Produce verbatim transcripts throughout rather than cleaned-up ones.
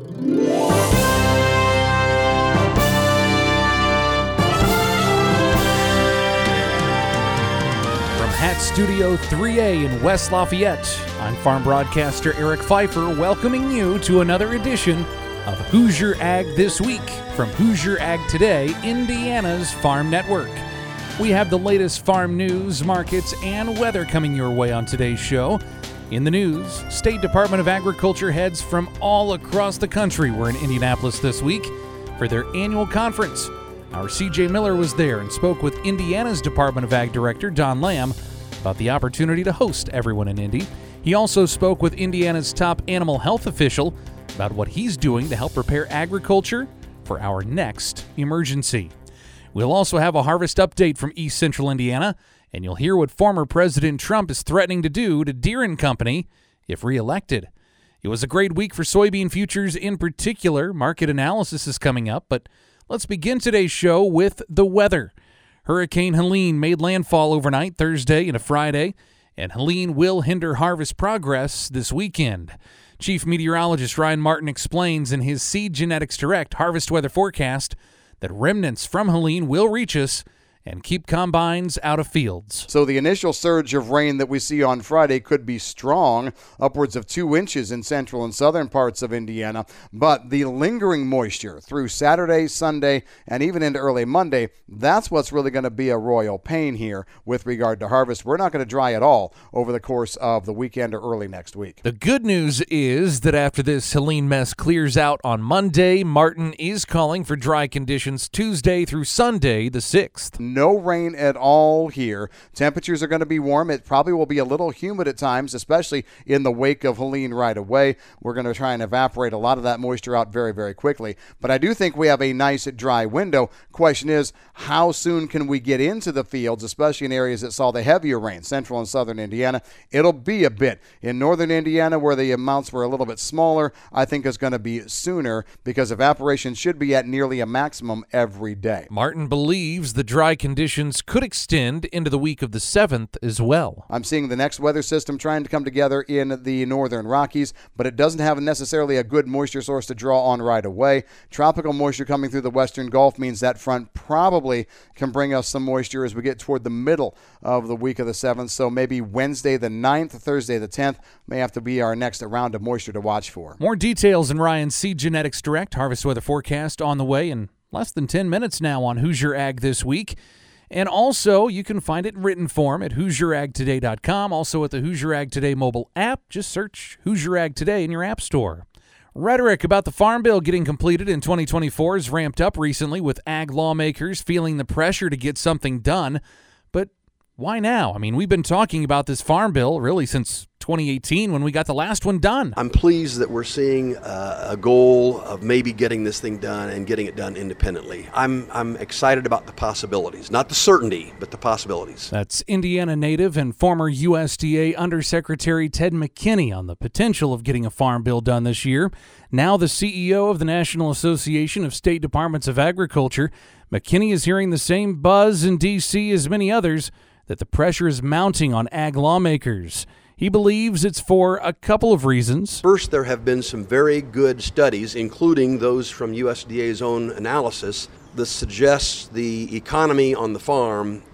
At Studio three A in West Lafayette, I'm farm broadcaster Eric Pfeiffer, welcoming you to another edition of Hoosier Ag This Week from Hoosier Ag Today, Indiana's Farm Network. We have the latest farm news, markets, and weather coming your way on today's show. In the news, State Department of Agriculture heads from all across the country were in Indianapolis this week for their annual conference. Our C J Miller was there and spoke with Indiana's Department of Ag Director, Don Lamb, about the opportunity to host everyone in Indy. He also spoke with Indiana's top animal health official about what he's doing to help prepare agriculture for our next emergency. We'll also have a harvest update from East Central Indiana, and you'll hear what former President Trump is threatening to do to Deere and Company if reelected. It was a great week for soybean futures in particular. Market analysis is coming up, but let's begin today's show with the weather. Hurricane Helene made landfall overnight Thursday and a Friday, and Helene will hinder harvest progress this weekend. Chief Meteorologist Ryan Martin explains in his Seed Genetics Direct harvest weather forecast that remnants from Helene will reach us and keep combines out of fields. So the initial surge of rain that we see on Friday could be strong, upwards of two inches in central and southern parts of Indiana. But the lingering moisture through Saturday, Sunday, and even into early Monday, that's what's really going to be a royal pain here with regard to harvest. We're not going to dry at all over the course of the weekend or early next week. The good news is that after this Helene mess clears out on Monday, Martin is calling for dry conditions Tuesday through Sunday, the sixth. No rain at all here. Temperatures are going to be warm. It probably will be a little humid at times, especially in the wake of Helene right away. We're going to try and evaporate a lot of that moisture out very, very quickly. But I do think we have a nice dry window. Question is, how soon can we get into the fields, especially in areas that saw the heavier rain, central and southern Indiana? It'll be a bit. In northern Indiana, where the amounts were a little bit smaller, I think is going to be sooner because evaporation should be at nearly a maximum every day. Martin believes the dry conditions could extend into the week of the seventh as well. I'm seeing the next weather system trying to come together in the northern Rockies, but it doesn't have necessarily a good moisture source to draw on right away. Tropical moisture coming through the western Gulf means that front probably can bring us some moisture as we get toward the middle of the week of the seventh. So maybe Wednesday the ninth, Thursday the tenth may have to be our next round of moisture to watch for. More details in Ryan's Seed Genetics Direct harvest weather forecast on the way in less than ten minutes now on Hoosier Ag This Week. And also, you can find it in written form at hoosier ag today dot com. Also at the Hoosier Ag Today mobile app. Just search Hoosier Ag Today in your app store. Rhetoric about the Farm Bill getting completed in twenty twenty-four has ramped up recently, with ag lawmakers feeling the pressure to get something done. But why now? I mean, we've been talking about this Farm Bill really since twenty eighteen when we got the last one done. I'm pleased that we're seeing uh, a goal of maybe getting this thing done and getting it done independently. I'm I'm excited about the possibilities, not the certainty, but the possibilities. That's Indiana native and former U S D A Undersecretary Ted McKinney on the potential of getting a farm bill done this year. Now the C E O of the National Association of State Departments of Agriculture, McKinney is hearing the same buzz in D C as many others, that the pressure is mounting on ag lawmakers. He believes it's for a couple of reasons. First, there have been some very good studies, including those from U S D A's own analysis, that suggests the economy on the farm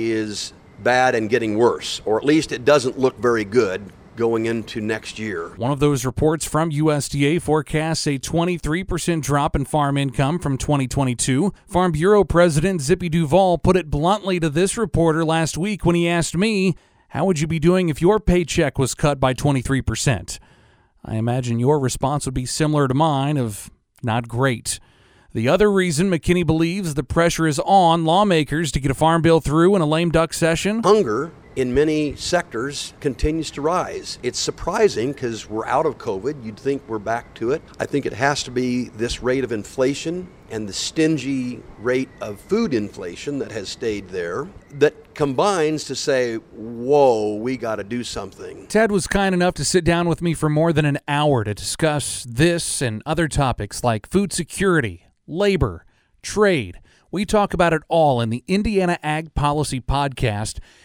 is bad and getting worse, or at least it doesn't look very good going into next year. One of those reports from U S D A forecasts a twenty-three percent drop in farm income from twenty twenty-two. Farm Bureau President Zippy Duvall put it bluntly to this reporter last week when he asked me, how would you be doing if your paycheck was cut by twenty-three percent? I imagine your response would be similar to mine of not great. The other reason McKinney believes the pressure is on lawmakers to get a farm bill through in a lame duck session. Hunger in many sectors continues to rise. It's surprising because we're out of COVID. You'd think we're back to it. I think it has to be this rate of inflation and the stingy rate of food inflation that has stayed there that combines to say, whoa, we got to do something. Ted was kind enough to sit down with me for more than an hour to discuss this and other topics like food security, labor, trade. We talk about it all in the Indiana Ag Policy Podcast.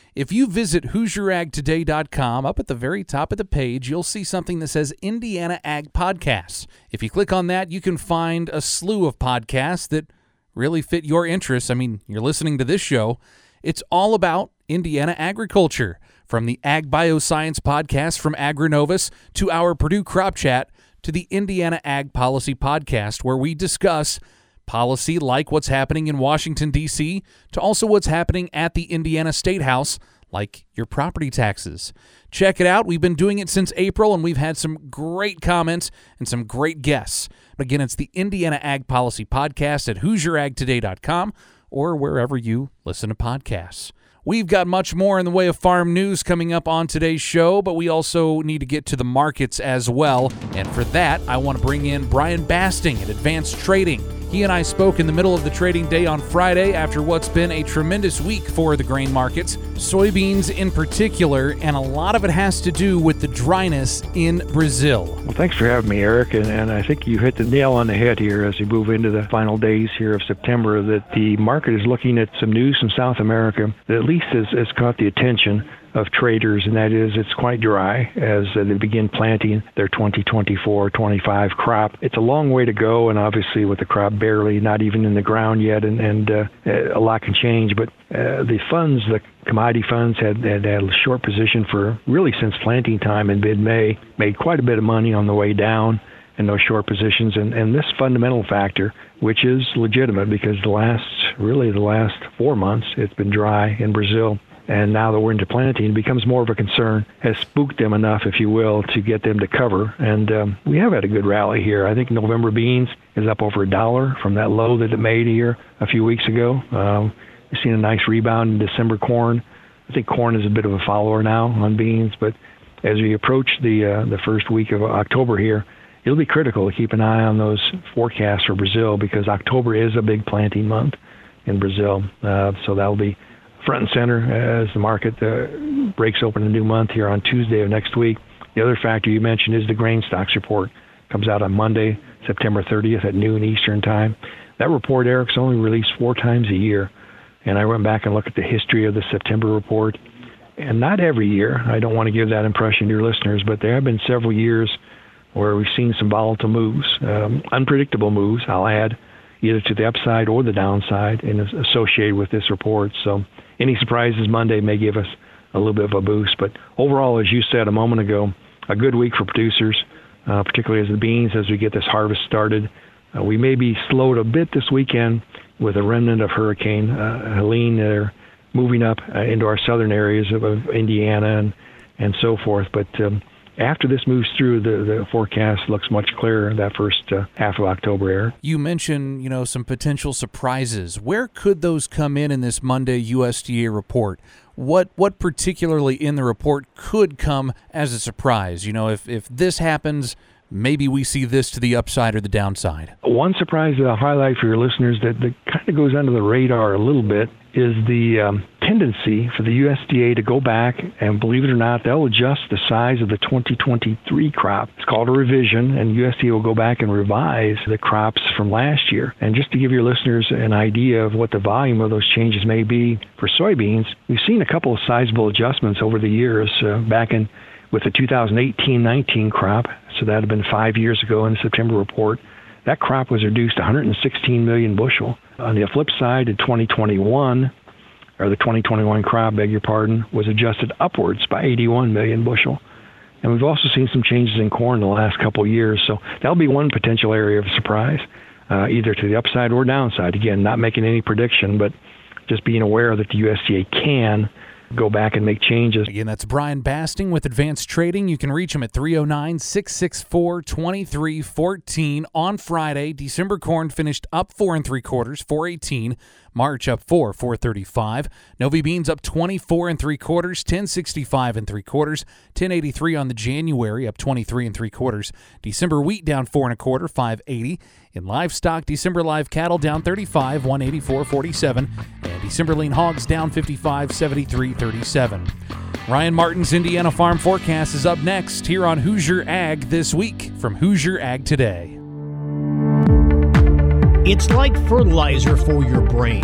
If you visit Hoosier Ag Today dot com, up at the very top of the page, you'll see something that says Indiana Ag Podcasts. If you click on that, you can find a slew of podcasts that really fit your interests. I mean, you're listening to this show. It's all about Indiana agriculture, from the Ag Bioscience podcast from Agrinovus to our Purdue Crop Chat to the Indiana Ag Policy podcast, where we discuss policy like what's happening in Washington, D C, to also what's happening at the Indiana State House, like your property taxes. Check it out. We've been doing it since April, and we've had some great comments and some great guests. Again, it's the Indiana Ag Policy Podcast at Hoosier Ag Today dot com or wherever you listen to podcasts. We've got much more in the way of farm news coming up on today's show, but we also need to get to the markets as well. And for that, I want to bring in Brian Basting at Advanced Trading. He and I spoke in the middle of the trading day on Friday after what's been a tremendous week for the grain markets, soybeans in particular, and a lot of it has to do with the dryness in Brazil. Well, thanks for having me, Eric, and, and I think you hit the nail on the head here as we move into the final days here of September, that the market is looking at some news from South America that at least has, has caught the attention of traders, and that is it's quite dry as uh, they begin planting their twenty twenty-four twenty-five crop. It's a long way to go, and obviously with the crop barely not even in the ground yet, and, and uh, a lot can change, but uh, the funds, the commodity funds had, had had a short position for really since planting time in mid-May, made quite a bit of money on the way down in those short positions, and, and this fundamental factor, which is legitimate because the last, really the last four months, it's been dry in Brazil. And now that we're into planting, it becomes more of a concern, has spooked them enough, if you will, to get them to cover. And um, we have had a good rally here. I think November beans is up over a dollar from that low that it made here a few weeks ago. Um, we've seen a nice rebound in December corn. I think corn is a bit of a follower now on beans, but as we approach the uh, the first week of October here, it'll be critical to keep an eye on those forecasts for Brazil, because October is a big planting month in Brazil. Uh, so that'll be front and center as the market uh, breaks open a new month here on Tuesday of next week. The other factor you mentioned is the grain stocks report. Comes out on Monday, September thirtieth at noon Eastern time. That report, Eric's only released four times a year. And I went back and looked at the history of the September report. And not every year, I don't want to give that impression to your listeners, but there have been several years where we've seen some volatile moves, um, unpredictable moves, I'll add, either to the upside or the downside and associated with this report. So any surprises Monday may give us a little bit of a boost. But overall, as you said a moment ago, a good week for producers, uh, particularly as the beans, as we get this harvest started. Uh, we may be slowed a bit this weekend with a remnant of Hurricane uh, Helene there moving up uh, into our southern areas of, of Indiana and, and so forth. But um, after this moves through, the, the forecast looks much clearer that first uh, half of October, Eric. You mentioned, you know, some potential surprises. Where could those come in in this Monday U S D A report? What what particularly in the report could come as a surprise? You know, if, if this happens, maybe we see this to the upside or the downside. One surprise that I'll highlight for your listeners that, that kind of goes under the radar a little bit is the um, tendency for the U S D A to go back and, believe it or not, they'll adjust the size of the twenty twenty-three crop. It's called a revision, and U S D A will go back and revise the crops from last year. And just to give your listeners an idea of what the volume of those changes may be for soybeans, we've seen a couple of sizable adjustments over the years. Uh, back in with the two thousand eighteen nineteen crop, so that had been five years ago in the September report, that crop was reduced one hundred sixteen million bushel. On the flip side, in twenty twenty-one, or the twenty twenty-one crop, beg your pardon, was adjusted upwards by eighty-one million bushel. And we've also seen some changes in corn in the last couple of years, so that'll be one potential area of surprise, uh, either to the upside or downside. Again, not making any prediction, but just being aware that the U S D A can go back and make changes. Again, that's Brian Basting with Advanced Trading. You can reach him at three oh nine, six six four, two three one four. On Friday, December corn finished up four and three quarters, four eighteen. March up four, four thirty-five. Novi beans up twenty-four and three quarters, ten sixty-five and three quarters. ten eighty-three on the January, up twenty-three and three quarters. December wheat down four and a quarter, five eighty. In livestock, December live cattle down thirty-five, one eighty-four forty-seven. And December lean hogs down fifty-five, seventy-three thirty-seven. Ryan Martin's Indiana Farm Forecast is up next here on Hoosier Ag This Week from Hoosier Ag Today. It's like fertilizer for your brain.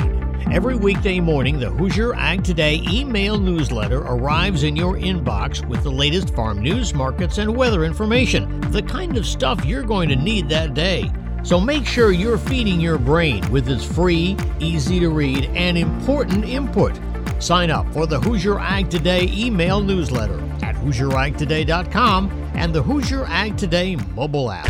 Every weekday morning, the Hoosier Ag Today email newsletter arrives in your inbox with the latest farm news, markets, and weather information, the kind of stuff you're going to need that day. So make sure you're feeding your brain with its free, easy to read, and important input. Sign up for the Hoosier Ag Today email newsletter at Hoosier Ag Today dot com and the Hoosier Ag Today mobile app.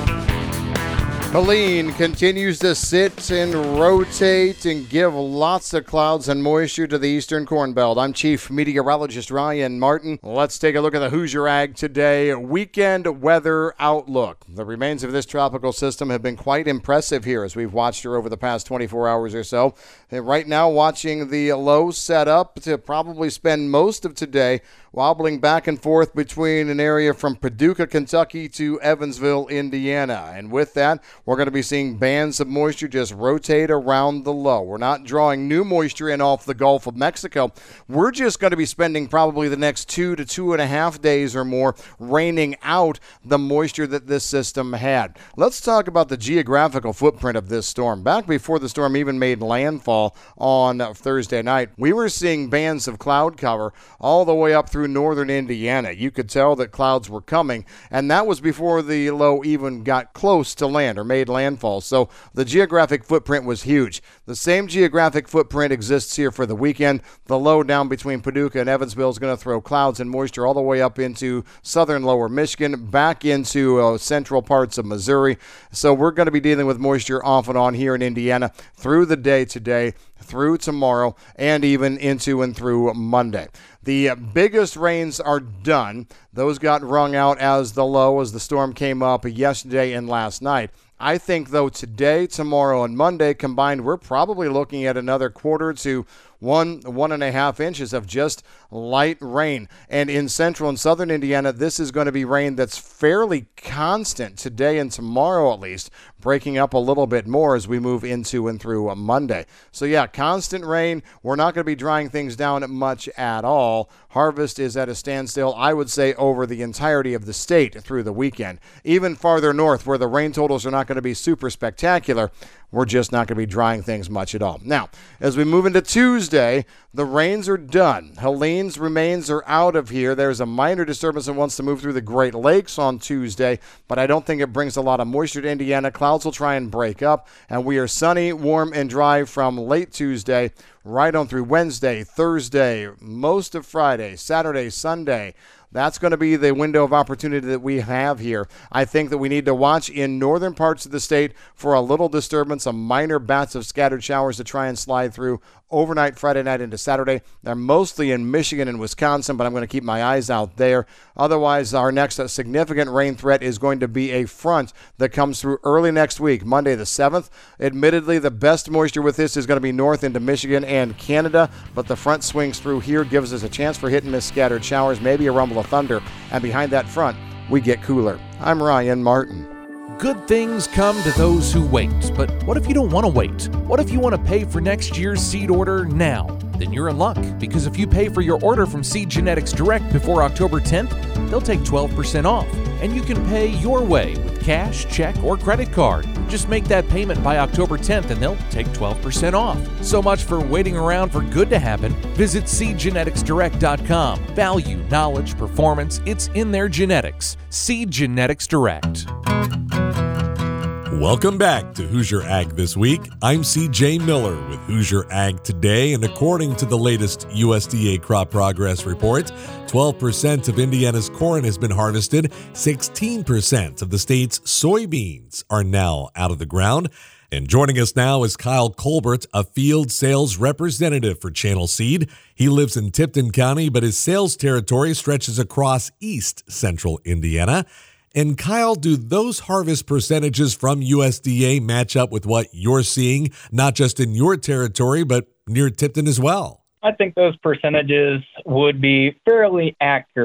Helene continues to sit and rotate and give lots of clouds and moisture to the eastern Corn Belt. I'm Chief Meteorologist Ryan Martin. Let's take a look at the Hoosier Ag Today weekend weather outlook. The remains of this tropical system have been quite impressive here as we've watched her over the past twenty-four hours or so. And right now, watching the low set up to probably spend most of today wobbling back and forth between an area from Paducah, Kentucky to Evansville, Indiana. And with that, we're going to be seeing bands of moisture just rotate around the low. We're not drawing new moisture in off the Gulf of Mexico. We're just going to be spending probably the next two to two and a half days or more raining out the moisture that this system had. Let's talk about the geographical footprint of this storm. Back before the storm even made landfall on Thursday night, we were seeing bands of cloud cover all the way up through northern Indiana. You could tell that clouds were coming, and that was before the low even got close to land or made landfall. So the geographic footprint was huge. The same geographic footprint exists here for the weekend. The low down between Paducah and Evansville is going to throw clouds and moisture all the way up into southern lower Michigan, back into uh, central parts of Missouri. So we're going to be dealing with moisture off and on here in Indiana through the day today, through tomorrow, and even into and through Monday. The biggest rains are done. Those got wrung out as the low as the storm came up yesterday and last night. I think, though, today, tomorrow, and Monday combined, we're probably looking at another quarter to one, one and a half inches of just light rain. And in central and southern Indiana, this is going to be rain that's fairly constant today and tomorrow at least, breaking up a little bit more as we move into and through Monday. So, yeah, constant rain. We're not going to be drying things down much at all. Harvest is at a standstill, I would say, over the entirety of the state through the weekend. Even farther north, where the rain totals are not going to be super spectacular, we're just not going to be drying things much at all. Now, as we move into Tuesday, the rains are done. Helene's remains are out of here. There's a minor disturbance that wants to move through the Great Lakes on Tuesday, but I don't think it brings a lot of moisture to Indiana. Clouds will try and break up, and we are sunny, warm, and dry from late Tuesday right on through Wednesday, Thursday, most of Friday, Saturday, Sunday. That's going to be the window of opportunity that we have here. I think that we need to watch in northern parts of the state for a little disturbance, some minor bats of scattered showers to try and slide through overnight Friday night into Saturday. They're mostly in Michigan and Wisconsin, but I'm going to keep my eyes out there. Otherwise, our next significant rain threat is going to be a front that comes through early next week, Monday the seventh. Admittedly, the best moisture with this is going to be north into Michigan and Canada, but the front swings through here, gives us a chance for hit and miss scattered showers, maybe a rumble of thunder, and behind that front, we get cooler. I'm Ryan Martin. Good things come to those who wait, but what if you don't want to wait? What if you want to pay for next year's seed order now? Then you're in luck, because if you pay for your order from Seed Genetics Direct before October tenth, they'll take twelve percent off, and you can pay your way with cash, check, or credit card. Just make that payment by October tenth and they'll take twelve percent off. So much for waiting around for good to happen. Visit seed genetics direct dot com. Value, knowledge, performance, it's in their genetics. Seed Genetics Direct. Welcome back to Hoosier Ag This Week. I'm C J Miller with Hoosier Ag Today, and according to the latest U S D A Crop Progress Report, twelve percent of Indiana's corn has been harvested, sixteen percent of the state's soybeans are now out of the ground. And joining us now is Kyle Colbert, a field sales representative for Channel Seed. He lives in Tipton County, but his sales territory stretches across east central Indiana. And Kyle, do those harvest percentages from U S D A match up with what you're seeing, not just in your territory, but near Tipton as well? I think those percentages would be fairly accurate.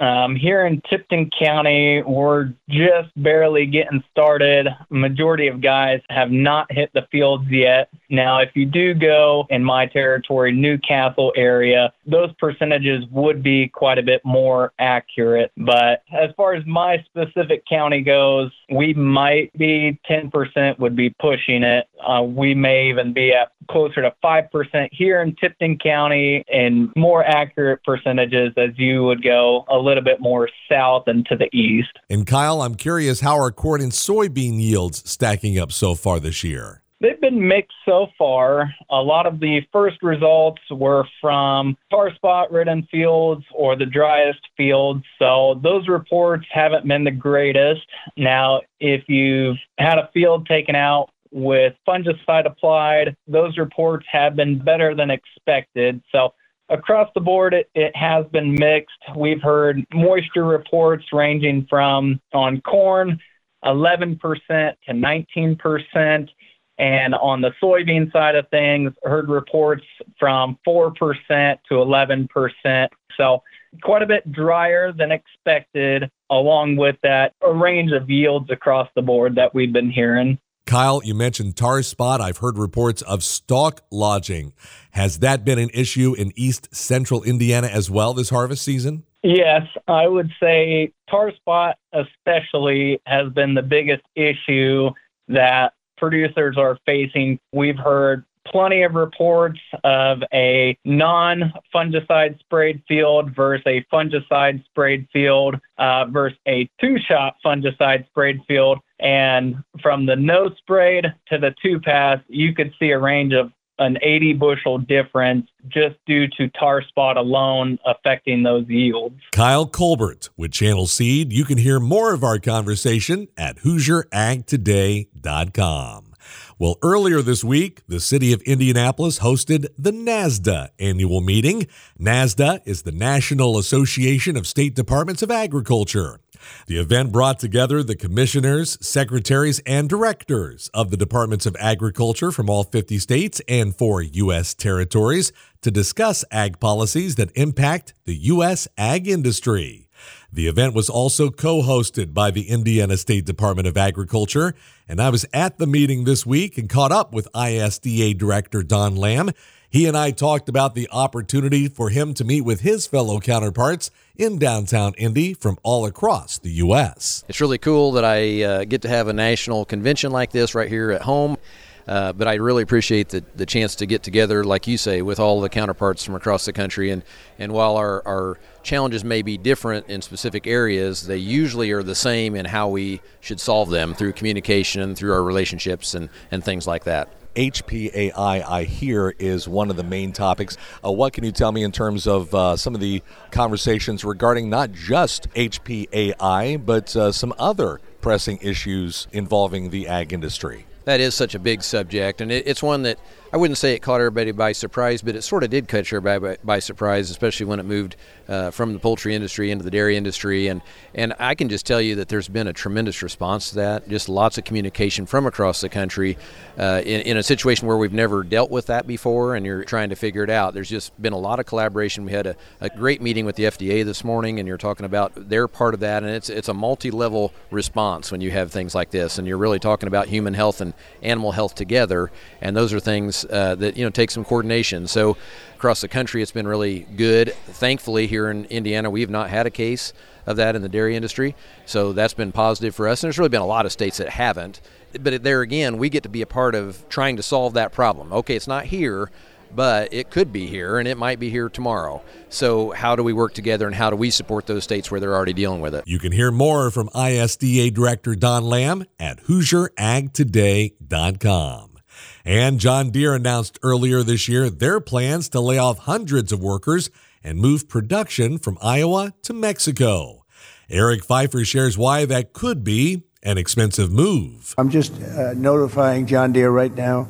Um, here in Tipton County, we're just barely getting started. Majority of guys have not hit the fields yet. Now, if you do go in my territory, Newcastle area, those percentages would be quite a bit more accurate. But as far as my specific county goes, we might be ten percent would be pushing it. Uh, we may even be at closer to five percent here in Tipton County, and more accurate percentages as you would go a little bit more south and to the east. And Kyle, I'm curious, how are corn and soybean yields stacking up so far this year? They've been mixed so far. A lot of the first results were from tar spot ridden fields or the driest fields. So those reports haven't been the greatest. Now, if you've had a field taken out with fungicide applied, those reports have been better than expected. So across the board, it, it has been mixed. We've heard moisture reports ranging from, on corn, eleven percent to nineteen percent. And on the soybean side of things, heard reports from four percent to eleven percent. So quite a bit drier than expected, along with that, a range of yields across the board that we've been hearing. Kyle, you mentioned tar spot. I've heard reports of stalk lodging. Has that been an issue in east central Indiana as well this harvest season? Yes, I would say tar spot especially has been the biggest issue that producers are facing. We've heard plenty of reports of a non-fungicide sprayed field versus a fungicide sprayed field uh, versus a two-shot fungicide sprayed field. And from the no sprayed to the two-pass, you could see a range of an eighty bushel difference just due to tar spot alone affecting those yields. Kyle Colbert with Channel Seed. You can hear more of our conversation at Hoosier Ag Today dot com. Well, earlier this week, the city of Indianapolis hosted the NASDA annual meeting. NASDA is the National Association of State Departments of Agriculture. The event brought together the commissioners, secretaries, and directors of the Departments of Agriculture from all fifty states and four U S territories to discuss ag policies that impact the U S ag industry. The event was also co-hosted by the Indiana State Department of Agriculture, and I was at the meeting this week and caught up with I S D A Director Don Lamb. He and I talked about the opportunity for him to meet with his fellow counterparts in downtown Indy from all across the U S. It's really cool that I uh, get to have a national convention like this right here at home. Uh, but I really appreciate the, the chance to get together, like you say, with all the counterparts from across the country. And, and while our, our challenges may be different in specific areas, they usually are the same in how we should solve them through communication, through our relationships, and, and things like that. H P A I, I hear, is one of the main topics. Uh, what can you tell me in terms of uh, some of the conversations regarding not just H P A I, but uh, some other pressing issues involving the ag industry? That is such a big subject, and it, it's one that I wouldn't say it caught everybody by surprise, but it sort of did catch everybody by, by surprise, especially when it moved uh, from the poultry industry into the dairy industry. And, and I can just tell you that there's been a tremendous response to that, just lots of communication from across the country uh, in, in a situation where we've never dealt with that before, and you're trying to figure it out. There's just been a lot of collaboration. We had a, a great meeting with the F D A this morning, and you're talking about their part of that, and it's, it's a multi-level response when you have things like this, and you're really talking about human health and animal health together, and those are things uh, that you know take some coordination. So across the country, it's been really good. Thankfully, here in Indiana, we have not had a case of that in the dairy industry, so that's been positive for us. And there's really been a lot of states that haven't. But there again, we get to be a part of trying to solve that problem. Okay, it's not here, but it could be here, and it might be here tomorrow. So how do we work together, and how do we support those states where they're already dealing with it? You can hear more from I S D A Director Don Lamb at Hoosier Ag Today dot com. And John Deere announced earlier this year their plans to lay off hundreds of workers and move production from Iowa to Mexico. Eric Pfeiffer shares why that could be an expensive move. I'm just uh, notifying John Deere right now.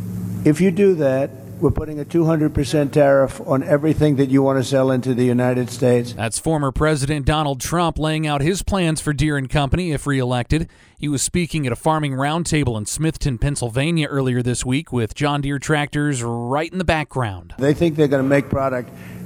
If you do that, we're putting a two hundred percent tariff on everything that you want to sell into the United States. That's former President Donald Trump laying out his plans for Deere and Company if reelected. He was speaking at a farming roundtable in Smithton, Pennsylvania earlier this week with John Deere tractors right in the background. They think they're going to make product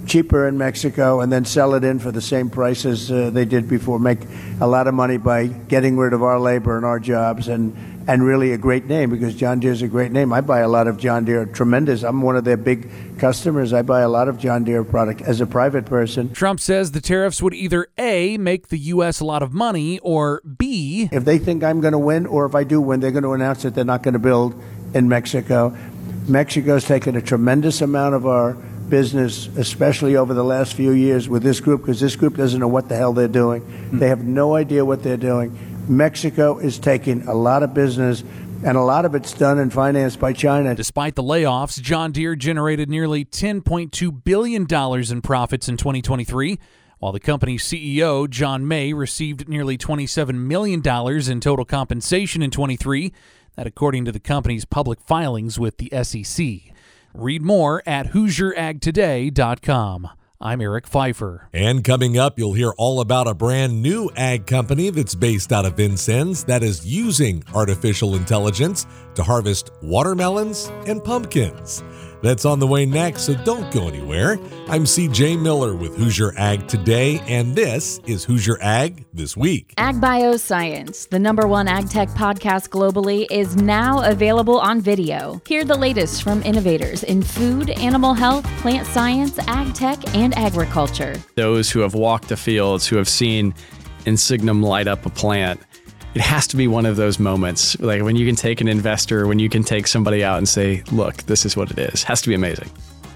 cheaper in Mexico and then sell it in for the same prices uh, they did before, make a lot of money by getting rid of our labor and our jobs, and, and really a great name, because John Deere is a great name. I buy a lot of John Deere, tremendous. I'm one of their big customers. I buy a lot of John Deere product as a private person. Trump says the tariffs would either A, make the U S a lot of money, or B, if they think I'm going to win, or if I do win, they're going to announce that they're not going to build in Mexico. Mexico's taken a tremendous amount of our business, especially over the last few years with this group, because this group doesn't know what the hell they're doing. Mm-hmm. They have no idea what they're doing. Mexico is taking a lot of business, and a lot of it's done and financed by China. Despite the layoffs, John Deere generated nearly ten point two billion dollars in profits in twenty twenty-three, while the company's C E O, John May, received nearly twenty-seven million dollars in total compensation in twenty-three, that according to the company's public filings with the S E C. Read more at Hoosier Ag Today dot com. I'm Eric Pfeiffer. And coming up, you'll hear all about a brand new ag company that's based out of Vincennes that is using artificial intelligence to harvest watermelons and pumpkins. That's on the way next, so don't go anywhere. I'm C J Miller with Hoosier Ag Today, and this is Hoosier Ag This Week. Ag Bioscience, the number one ag tech podcast globally, is now available on video. Hear the latest from innovators in food, animal health, plant science, ag tech, and agriculture. Those who have walked the fields, who have seen Insignum light up a plant, it has to be one of those moments, like when you can take an investor, when you can take somebody out and say, look, this is what it is. It has to be amazing.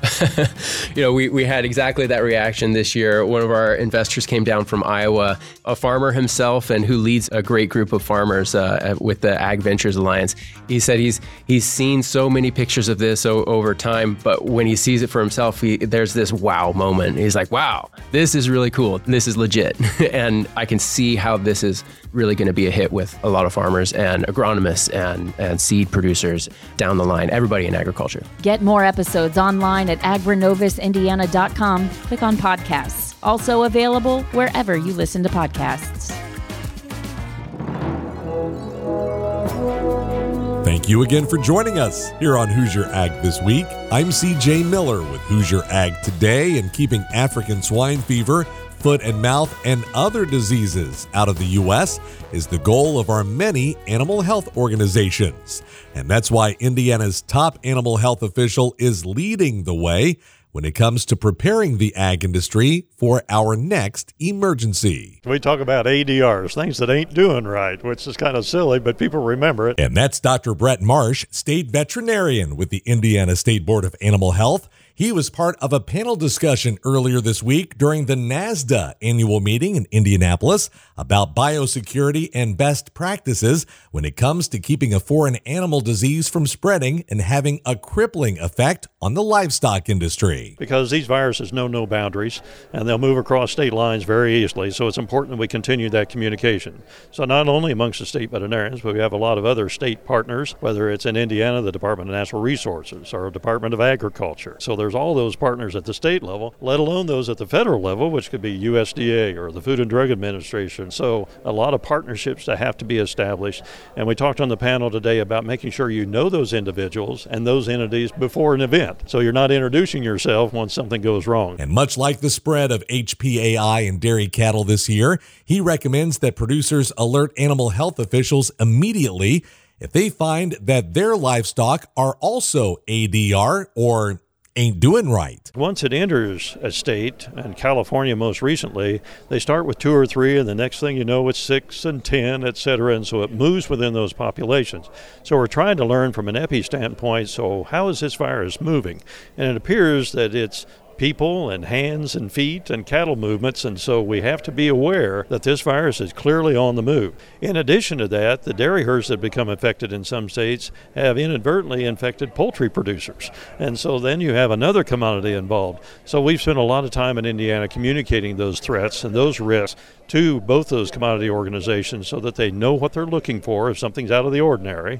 You know, we, we had exactly that reaction this year. One of our investors came down from Iowa, a farmer himself and who leads a great group of farmers uh, with the Ag Ventures Alliance. He said he's he's seen so many pictures of this o- over time, but when he sees it for himself, he, there's this wow moment. He's like, wow, this is really cool. This is legit. And I can see how this is really going to be a hit with a lot of farmers and agronomists and, and seed producers down the line, everybody in agriculture. Get more episodes online at agrinovis indiana dot com. Click on podcasts. Also available wherever you listen to podcasts. Thank you again for joining us here on Hoosier Ag This Week. I'm C J Miller with Hoosier Ag Today, and keeping African swine fever, foot and mouth, and other diseases out of the U S is the goal of our many animal health organizations. And that's why Indiana's top animal health official is leading the way when it comes to preparing the ag industry for our next emergency. We talk about A D Rs, things that ain't doing right, which is kind of silly, but people remember it. And that's Doctor Brett Marsh, state veterinarian with the Indiana State Board of Animal Health. He was part of a panel discussion earlier this week during the NASDA annual meeting in Indianapolis about biosecurity and best practices when it comes to keeping a foreign animal disease from spreading and having a crippling effect on the livestock industry. Because these viruses know no boundaries, and they'll move across state lines very easily, so it's important that we continue that communication. So not only amongst the state veterinarians, but we have a lot of other state partners, whether it's in Indiana, the Department of Natural Resources, or Department of Agriculture. So there's all those partners at the state level, let alone those at the federal level, which could be U S D A or the Food and Drug Administration. So a lot of partnerships that have to be established. And we talked on the panel today about making sure you know those individuals and those entities before an event, so you're not introducing yourself once something goes wrong. And much like the spread of H P A I in dairy cattle this year, he recommends that producers alert animal health officials immediately if they find that their livestock are also A D R or ain't doing right. Once it enters a state, and California most recently, they start with two or three, and the next thing you know, it's six and ten, et cetera, and so it moves within those populations. So we're trying to learn from an epi standpoint, so how is this virus moving? And it appears that it's people and hands and feet and cattle movements, and so we have to be aware that this virus is clearly on the move. In addition to that, the dairy herds that become infected in some states have inadvertently infected poultry producers, and so then you have another commodity involved. So we've spent a lot of time in Indiana communicating those threats and those risks to both those commodity organizations so that they know what they're looking for if something's out of the ordinary.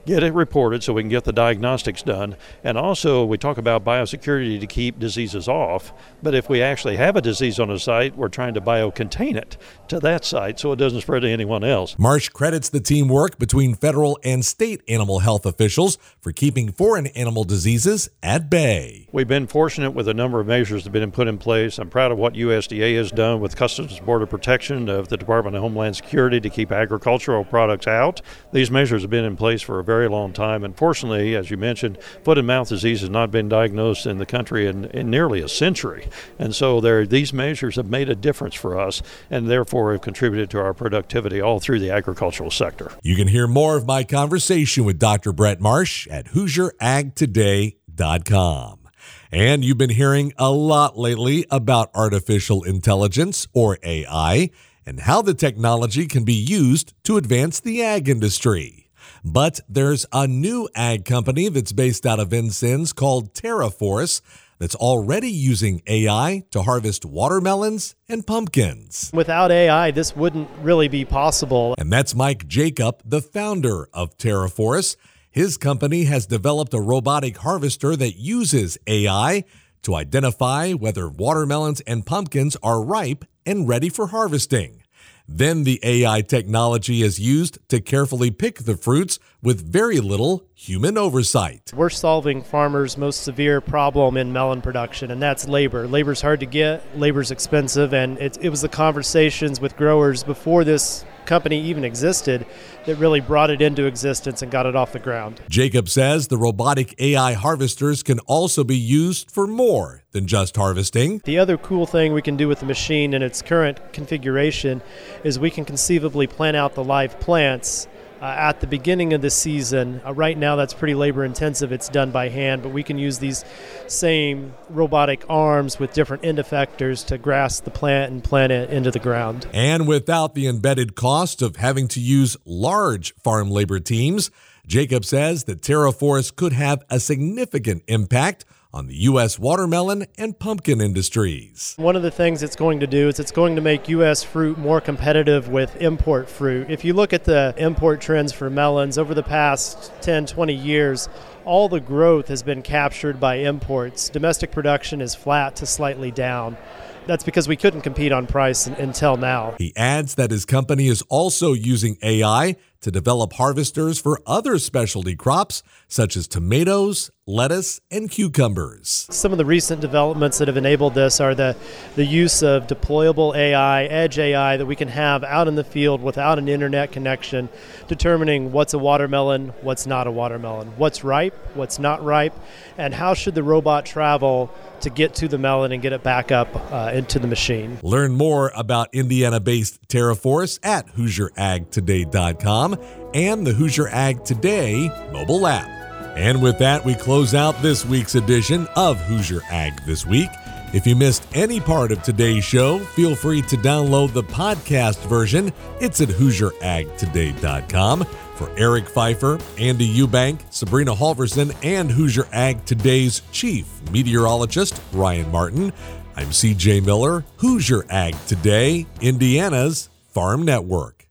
get it reported so we can get the diagnostics done. And also, we talk about biosecurity to keep diseases off, but if we actually have a disease on a site, we're trying to biocontain it to that site so it doesn't spread to anyone else. Marsh credits the teamwork between federal and state animal health officials for keeping foreign animal diseases at bay. We've been fortunate with a number of measures that have been put in place. I'm proud of what U S D A has done with Customs and Border Protection of the Department of Homeland Security to keep agricultural products out. These measures have been in place for a very long time. Unfortunately, as you mentioned, foot and mouth disease has not been diagnosed in the country in, in nearly a century. And so there, these measures have made a difference for us and therefore have contributed to our productivity all through the agricultural sector. You can hear more of my conversation with Doctor Brett Marsh at Hoosier Ag Today dot com. And you've been hearing a lot lately about artificial intelligence, or A I, and how the technology can be used to advance the ag industry. But there's a new ag company that's based out of Vincennes called TerraForce that's already using A I to harvest watermelons and pumpkins. Without A I, this wouldn't really be possible. And that's Mike Jacob, the founder of TerraForce. His company has developed a robotic harvester that uses A I to identify whether watermelons and pumpkins are ripe and ready for harvesting. Then the A I technology is used to carefully pick the fruits with very little human oversight. We're solving farmers' most severe problem in melon production, and that's labor. Labor's hard to get, labor's expensive, and it, it was the conversations with growers before this company even existed that really brought it into existence and got it off the ground. Jacob says the robotic A I harvesters can also be used for more than just harvesting. The other cool thing we can do with the machine in its current configuration is we can conceivably plant out the live plants Uh, at the beginning of the season. Uh, right now that's pretty labor intensive, it's done by hand, but we can use these same robotic arms with different end effectors to grasp the plant and plant it into the ground. And without the embedded cost of having to use large farm labor teams, Jacob says that TerraForce could have a significant impact on the U S watermelon and pumpkin industries. One of the things it's going to do is it's going to make U S fruit more competitive with import fruit. If you look at the import trends for melons over the past ten, twenty years, all the growth has been captured by imports. Domestic production is flat to slightly down. That's because we couldn't compete on price until now. He adds that his company is also using A I to develop harvesters for other specialty crops such as tomatoes, lettuce, and cucumbers. Some of the recent developments that have enabled this are the, the use of deployable A I, edge A I, that we can have out in the field without an internet connection, determining what's a watermelon, what's not a watermelon, what's ripe, what's not ripe, and how should the robot travel to get to the melon and get it back up uh, into the machine. Learn more about Indiana-based TerraForce at Hoosier Ag Today dot com and the Hoosier Ag Today mobile app. And with that, we close out this week's edition of Hoosier Ag This Week. If you missed any part of today's show, feel free to download the podcast version. It's at Hoosier Ag Today dot com. For Eric Pfeiffer, Andy Eubank, Sabrina Halverson, and Hoosier Ag Today's chief meteorologist, Ryan Martin, I'm C J Miller, Hoosier Ag Today, Indiana's Farm Network.